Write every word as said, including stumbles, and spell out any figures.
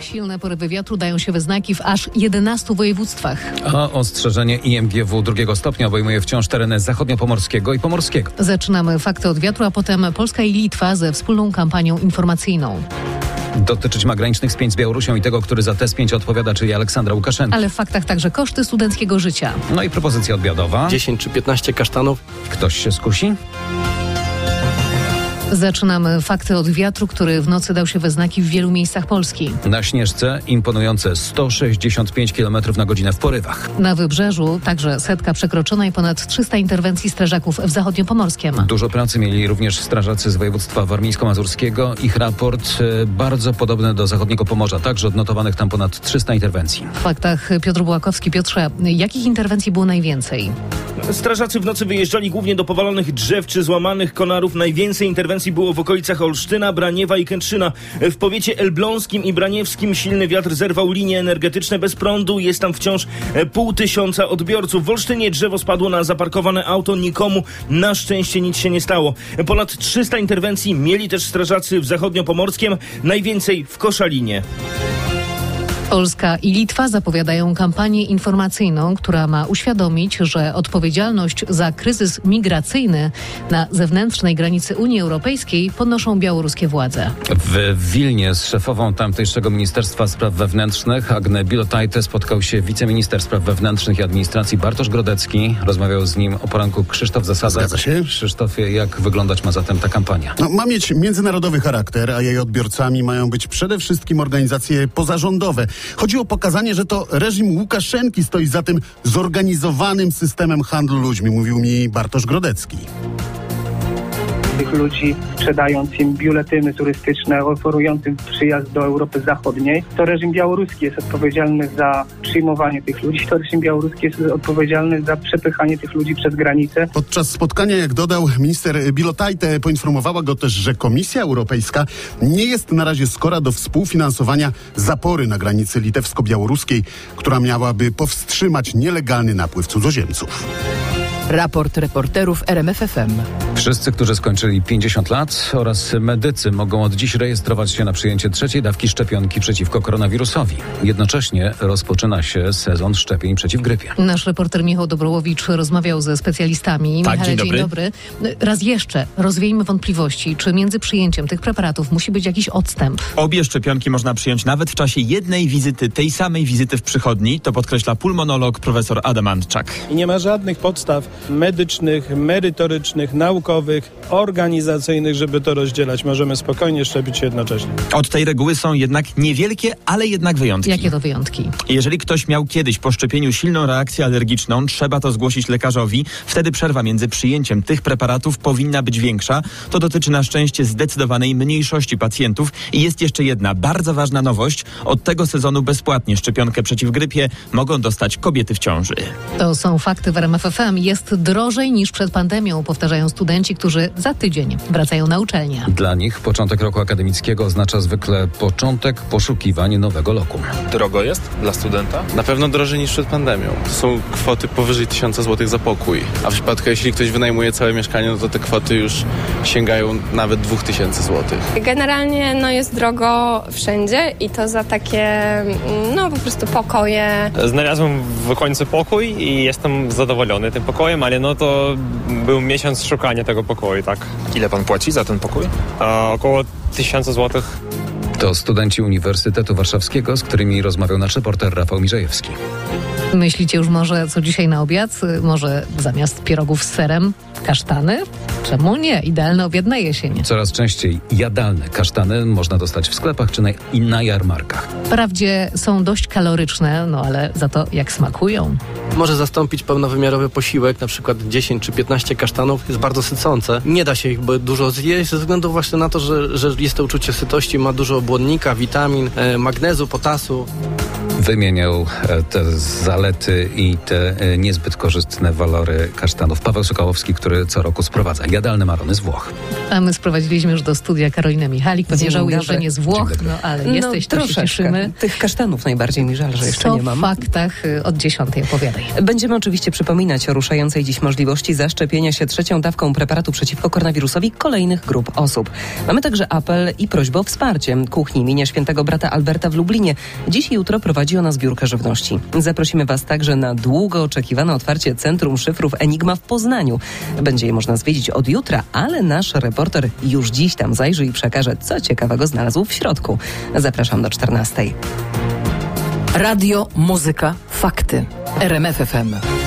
Silne porywy wiatru dają się we znaki w aż jedenastu województwach. A ostrzeżenie I M G W drugiego stopnia obejmuje wciąż tereny zachodniopomorskiego i pomorskiego. Zaczynamy fakty od wiatru, a potem Polska i Litwa ze wspólną kampanią informacyjną. Dotyczyć ma granicznych spięć z Białorusią i tego, który za te spięć odpowiada, czyli Aleksandra Łukaszenki. Ale w faktach także koszty studenckiego życia. No i propozycja obiadowa. dziesięć czy piętnaście kasztanów. Ktoś się skusi? Zaczynamy fakty od wiatru, który w nocy dał się we znaki w wielu miejscach Polski. Na Śnieżce imponujące sto sześćdziesiąt pięć kilometrów na godzinę w porywach. Na Wybrzeżu także setka przekroczona i ponad trzysta interwencji strażaków w zachodniopomorskiem. Dużo pracy mieli również strażacy z województwa warmińsko-mazurskiego. Ich raport e, bardzo podobny do zachodniego Pomorza. Także odnotowanych tam ponad trzysta interwencji. W faktach Piotr Bułakowski. Piotrze, jakich interwencji było najwięcej? Strażacy w nocy wyjeżdżali głównie do powalonych drzew czy złamanych konarów. Najwięcej interwencji było w okolicach Olsztyna, Braniewa i Kętrzyna. W powiecie elbląskim i braniewskim silny wiatr zerwał linie energetyczne bez prądu. Jest tam wciąż pół tysiąca odbiorców. W Olsztynie drzewo spadło na zaparkowane auto. Nikomu na szczęście nic się nie stało. Ponad trzysta interwencji mieli też strażacy w zachodniopomorskiem. Najwięcej w Koszalinie. Polska i Litwa zapowiadają kampanię informacyjną, która ma uświadomić, że odpowiedzialność za kryzys migracyjny na zewnętrznej granicy Unii Europejskiej ponoszą białoruskie władze. W Wilnie z szefową tamtejszego Ministerstwa Spraw Wewnętrznych Agne Bilotajte spotkał się wiceminister spraw wewnętrznych i administracji Bartosz Grodecki. Rozmawiał z nim o poranku Krzysztof Zasada. Zgadza się. Krzysztofie, jak wyglądać ma zatem ta kampania? No, ma mieć międzynarodowy charakter, a jej odbiorcami mają być przede wszystkim organizacje pozarządowe. Chodzi o pokazanie, że to reżim Łukaszenki stoi za tym zorganizowanym systemem handlu ludźmi, mówił mi Bartosz Grodecki. Tych ludzi, sprzedając im biuletyny turystyczne, oferując im przyjazd do Europy Zachodniej. To reżim białoruski jest odpowiedzialny za przyjmowanie tych ludzi. To reżim białoruski jest odpowiedzialny za przepychanie tych ludzi przez granicę. Podczas spotkania, jak dodał minister Bilotajte, poinformowała go też, że Komisja Europejska nie jest na razie skora do współfinansowania zapory na granicy litewsko-białoruskiej, która miałaby powstrzymać nielegalny napływ cudzoziemców. Raport reporterów R M F F M. Wszyscy, którzy skończyli pięćdziesiąt lat oraz medycy mogą od dziś rejestrować się na przyjęcie trzeciej dawki szczepionki przeciwko koronawirusowi. Jednocześnie rozpoczyna się sezon szczepień przeciw grypie. Nasz reporter Michał Dobrołowicz rozmawiał ze specjalistami. Tak, Michale, dzień dobry. dzień dobry. Raz jeszcze rozwiejmy wątpliwości, czy między przyjęciem tych preparatów musi być jakiś odstęp? Obie szczepionki można przyjąć nawet w czasie jednej wizyty, tej samej wizyty w przychodni. To podkreśla pulmonolog profesor Adam Antczak. I nie ma żadnych podstaw medycznych, merytorycznych, naukowych, organizacyjnych, żeby to rozdzielać. Możemy spokojnie szczepić się jednocześnie. Od tej reguły są jednak niewielkie, ale jednak wyjątki. Jakie to wyjątki? Jeżeli ktoś miał kiedyś po szczepieniu silną reakcję alergiczną, trzeba to zgłosić lekarzowi. Wtedy przerwa między przyjęciem tych preparatów powinna być większa. To dotyczy na szczęście zdecydowanej mniejszości pacjentów. I jest jeszcze jedna bardzo ważna nowość. Od tego sezonu bezpłatnie szczepionkę przeciw grypie mogą dostać kobiety w ciąży. To są fakty w R M F F M. Jest drożej niż przed pandemią, powtarzają studenci, którzy za tydzień wracają na uczelnię. Dla nich początek roku akademickiego oznacza zwykle początek poszukiwań nowego lokum. Drogo jest dla studenta? Na pewno drożej niż przed pandemią. To są kwoty powyżej tysiąca złotych za pokój. A w przypadku, jeśli ktoś wynajmuje całe mieszkanie, no to te kwoty już sięgają nawet dwóch tysięcy złotych. Generalnie no jest drogo wszędzie i to za takie no po prostu pokoje. Znalazłem w końcu pokój i jestem zadowolony tym pokojem, ale no to był miesiąc szukania tego pokoju, tak. Ile pan płaci za ten pokój? A, około tysiąca złotych. To studenci Uniwersytetu Warszawskiego, z którymi rozmawiał nasz reporter Rafał Mirzejewski. Myślicie już może, co dzisiaj na obiad? Może zamiast pierogów z serem kasztany? Czemu nie? Idealny obiad na jesień. Coraz częściej jadalne kasztany można dostać w sklepach czy na, i na jarmarkach. Wprawdzie są dość kaloryczne, no ale za to jak smakują. Może zastąpić pełnowymiarowy posiłek, na przykład dziesięć czy piętnaście kasztanów, jest bardzo sycące. Nie da się ich dużo zjeść ze względu właśnie na to, że, że jest to uczucie sytości, ma dużo błonnika, witamin, e, magnezu, potasu. wymieniał te zalety i te niezbyt korzystne walory kasztanów. Paweł Sokołowski, który co roku sprowadza jadalne marony z Włoch. A my sprowadziliśmy już do studia Karolinę Michalik. Pewnie żałuję, że nie z Włoch, no ale no, jesteś, to się cieszymy. Tych kasztanów najbardziej mi żal, że jeszcze Co nie mam. w faktach od dziesiątej opowiadaj. Będziemy oczywiście przypominać o ruszającej dziś możliwości zaszczepienia się trzecią dawką preparatu przeciwko koronawirusowi kolejnych grup osób. Mamy także apel i prośbę o wsparcie. Kuchni imienia Świętego Brata Alberta w Lublinie dziś i jutro prowadzi ona zbiórkę żywności. Zaprosimy Was także na długo oczekiwane otwarcie Centrum Szyfrów Enigma w Poznaniu. Będzie je można zwiedzić od jutra, ale nasz reporter już dziś tam zajrzy i przekaże, co ciekawego znalazł w środku. Zapraszam do czternastej. Radio, muzyka, fakty. R M F F M.